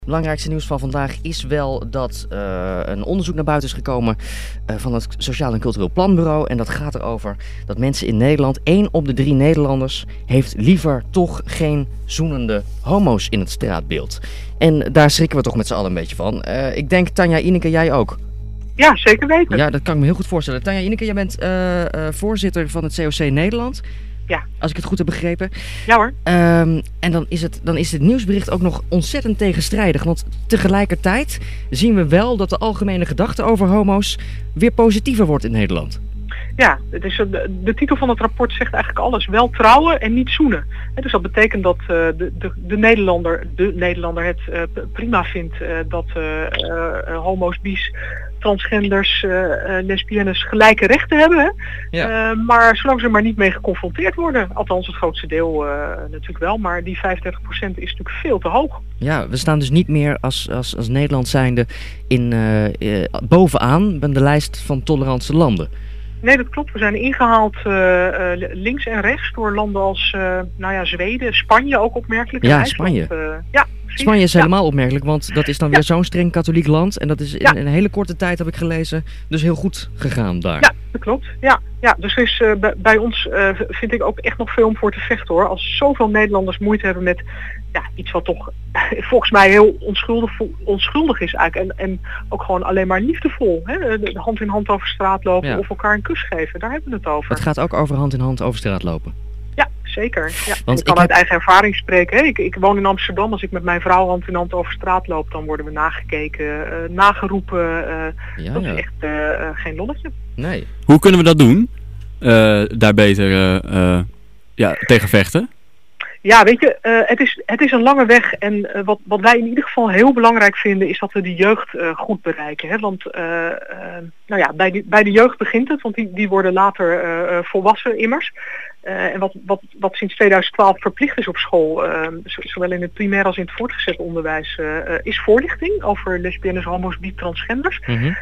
Belangrijkste nieuws van vandaag is wel dat een onderzoek naar buiten is gekomen van het Sociaal en Cultureel Planbureau. En dat gaat erover dat mensen in Nederland, 1 op de 3 Nederlanders, heeft liever toch geen zoenende homo's in het straatbeeld. En daar schrikken we toch met z'n allen een beetje van. Ik denk, Tanja, Ineke, jij ook? Ja, zeker weten. Ja, dat kan ik me heel goed voorstellen. Tanja, Ineke, jij bent voorzitter van het COC Nederland. Ja. Als ik het goed heb begrepen. Ja hoor. En dan is het nieuwsbericht ook nog ontzettend tegenstrijdig. Want tegelijkertijd zien we wel dat de algemene gedachte over homo's weer positiever wordt in Nederland. Ja, de titel van het rapport zegt eigenlijk alles. Wel trouwen en niet zoenen. Dus dat betekent dat de Nederlander het prima vindt dat homo's, bi's, transgenders, lesbiennes gelijke rechten hebben. Hè? Ja. Maar zolang ze maar niet mee geconfronteerd worden. Althans het grootste deel natuurlijk wel. Maar die 35% is natuurlijk veel te hoog. Ja, we staan dus niet meer als Nederland zijnde bovenaan bij de lijst van tolerante landen. Nee, dat klopt. We zijn ingehaald links en rechts door landen als Zweden, Spanje ook opmerkelijk. Ja, Spanje. Spanje is helemaal opmerkelijk, want dat is dan weer zo'n streng katholiek land. En dat is in een hele korte tijd, heb ik gelezen, dus heel goed gegaan daar. Ja, dat klopt. Ja, dus er is bij ons vind ik ook echt nog veel om voor te vechten hoor. Als zoveel Nederlanders moeite hebben met iets wat toch volgens mij heel onschuldig is eigenlijk. En ook gewoon alleen maar liefdevol. Hè? De hand in hand over straat lopen of elkaar een kus geven. Daar hebben we het over. Het gaat ook over hand in hand over straat lopen. Ja, zeker. Ja. Want ik kan uit eigen ervaring spreken. Hè? Ik woon in Amsterdam. Als ik met mijn vrouw hand in hand over straat loop, dan worden we nagekeken, nageroepen. Dat is echt geen lolletje. Nee. Hoe kunnen we dat doen? Daar beter tegen vechten? Ja, weet je, het is een lange weg en wat wij in ieder geval heel belangrijk vinden is dat we de jeugd goed bereiken. Hè? Want bij de jeugd begint het, want die worden later volwassen immers. En wat sinds 2012 verplicht is op school, zowel in het primair als in het voortgezet onderwijs, is voorlichting over lesbiennes, homo's, bi, transgenders. Mm-hmm.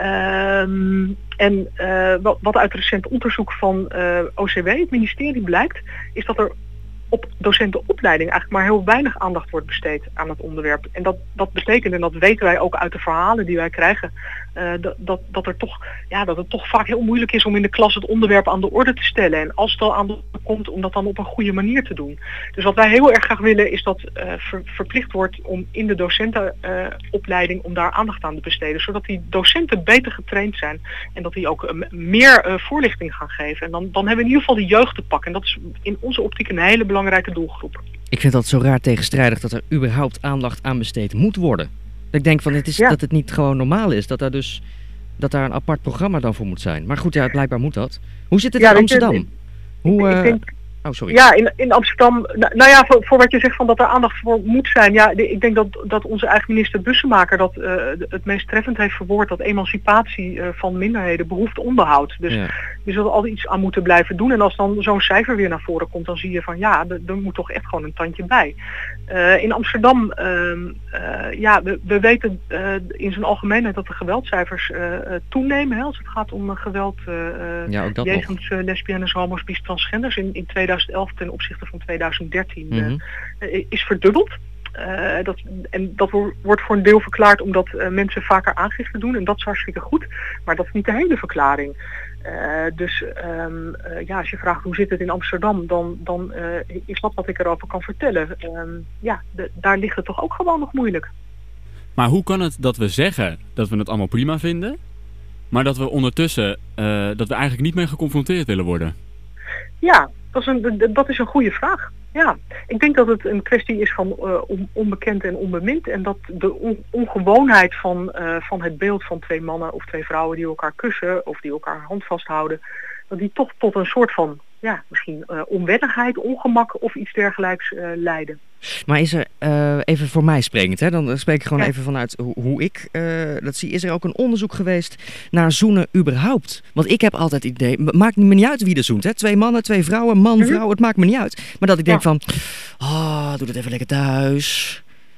Wat uit recent onderzoek van OCW, het ministerie, blijkt, is dat er op docentenopleiding eigenlijk maar heel weinig aandacht wordt besteed aan het onderwerp. En dat betekent, en dat weten wij ook uit de verhalen die wij krijgen, dat het toch vaak heel moeilijk is om in de klas het onderwerp aan de orde te stellen. En als het al aan de orde komt, om dat dan op een goede manier te doen. Dus wat wij heel erg graag willen is dat verplicht wordt om in de docentenopleiding om daar aandacht aan te besteden. Zodat die docenten beter getraind zijn en dat die ook meer voorlichting gaan geven. En dan hebben we in ieder geval de jeugd te pakken. En dat is in onze optiek een hele belangrijke doelgroep. Ik vind dat zo raar tegenstrijdig dat er überhaupt aandacht aan besteed moet worden. Ik denk van dat het niet gewoon normaal is, dat daar een apart programma dan voor moet zijn. Maar goed, blijkbaar moet dat. Hoe zit het in Amsterdam? Ik denk, ja, in Amsterdam, voor wat je zegt van dat er aandacht voor moet zijn. Ja, ik denk dat onze eigen minister Bussemaker dat het meest treffend heeft verwoord, dat emancipatie van minderheden behoeft onderhoud. Dus je zult er altijd iets aan moeten blijven doen. En als dan zo'n cijfer weer naar voren komt, dan zie je van er moet toch echt gewoon een tandje bij. In Amsterdam, we weten in zijn algemeenheid dat de geweldcijfers toenemen. Hè, als het gaat om geweld jegens lesbiennes, homo's, bi's, transgenders in 2011 ten opzichte van 2013 is verdubbeld. Dat wordt voor een deel verklaard omdat mensen vaker aangifte doen en dat is hartstikke goed. Maar dat is niet de hele verklaring. Als je vraagt hoe zit het in Amsterdam, dan is dat wat ik erover kan vertellen. Daar ligt het toch ook gewoon nog moeilijk. Maar hoe kan het dat we zeggen dat we het allemaal prima vinden, maar dat we ondertussen dat we eigenlijk niet mee geconfronteerd willen worden? Ja, dat is een goede vraag. Ja, ik denk dat het een kwestie is van onbekend en onbemind. En dat de ongewoonheid van het beeld van 2 mannen of 2 vrouwen die elkaar kussen of die elkaar hand vasthouden, dat die toch tot een soort van, misschien onwennigheid, ongemak of iets dergelijks leiden. Maar is er, even voor mij sprekend, hè? Dan spreek ik gewoon even vanuit hoe ik dat zie. Is er ook een onderzoek geweest naar zoenen überhaupt? Want ik heb altijd het idee, het maakt me niet uit wie er zoent. Hè? 2 mannen, 2 vrouwen, vrouw, het maakt me niet uit. Maar dat ik denk van, doe dat even lekker thuis. Ja,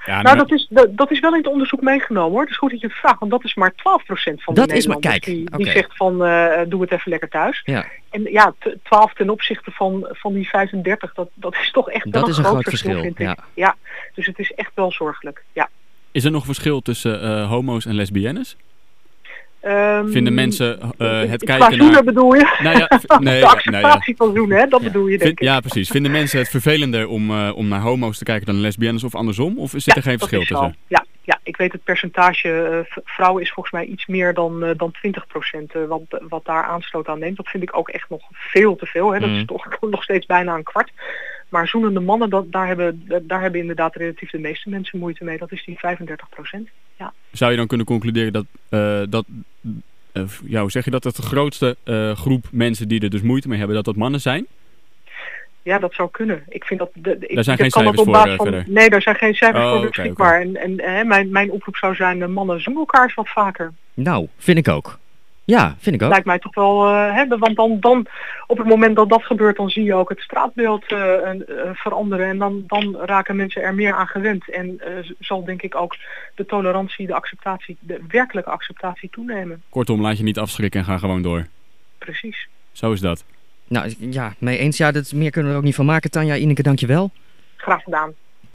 Ja, dat is wel in het onderzoek meegenomen hoor. Het is goed dat je het vraagt, want dat is maar 12% van de Nederlanders die zegt van doe het even lekker thuis. Ja. En ja, 12 ten opzichte van die 35, dat is toch echt wel een groot verschil vind ik. Ja, dus het is echt wel zorgelijk. Ja. Is er nog verschil tussen homo's en lesbiennes? Vinden mensen het kijken zoenen bedoel je? Nou ja, de acceptatie van zoenen, hè? Dat bedoel je denk ik. Ja, precies. Vinden mensen het vervelender om naar homo's te kijken dan lesbiennes of andersom? Of zit er geen verschil tussen? Ja, ik weet het percentage vrouwen is volgens mij iets meer dan 20% wat daar aansloot aan neemt. Dat vind ik ook echt nog veel te veel. Hè? Dat is toch nog steeds bijna een kwart. Maar zoenende mannen, daar hebben inderdaad relatief de meeste mensen moeite mee. Dat is die 35%. Ja. Zou je dan kunnen concluderen dat hoe zeg je dat de grootste groep mensen die er dus moeite mee hebben, dat mannen zijn? Ja, dat zou kunnen. Ik vind dat daar zijn geen cijfers voor verder? Nee, daar zijn geen cijfers voor beschikbaar. Okay. Mijn oproep zou zijn, mannen zoenen elkaar eens wat vaker. Nou, vind ik ook. Ja, vind ik ook. Lijkt mij toch wel want dan op het moment dat dat gebeurt, dan zie je ook het straatbeeld veranderen. En dan raken mensen er meer aan gewend. En zal denk ik ook de tolerantie, de acceptatie, de werkelijke acceptatie toenemen. Kortom, laat je niet afschrikken en ga gewoon door. Precies. Zo is dat. Nou ja, mee eens. Ja, meer kunnen we er ook niet van maken. Tanja, Ineke, dank je wel. Graag gedaan.